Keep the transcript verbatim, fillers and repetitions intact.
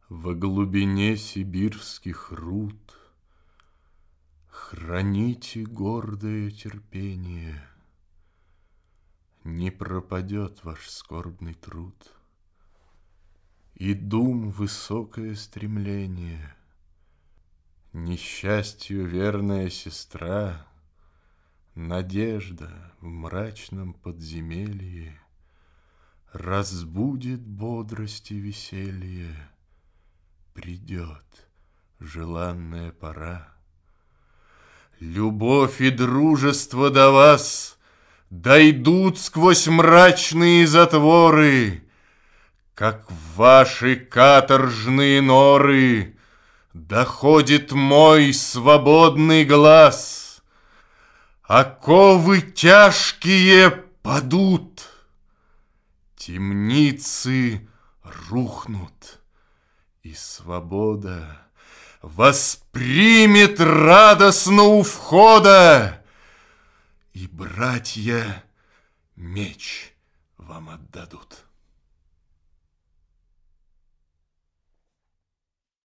Во глубине сибирских руд храните гордое терпение, не пропадет ваш скорбный труд, и дум высокое стремление. Несчастью верная сестра, надежда в мрачном подземелье разбудит бодрость и веселье. Придет желанная пора. Любовь и дружество до вас дойдут сквозь мрачные затворы, как в ваши каторжные норы доходит мой свободный глаз. Оковы тяжкие падут, темницы рухнут, и свобода воспримет радостно у входа, и братья меч вам отдадут.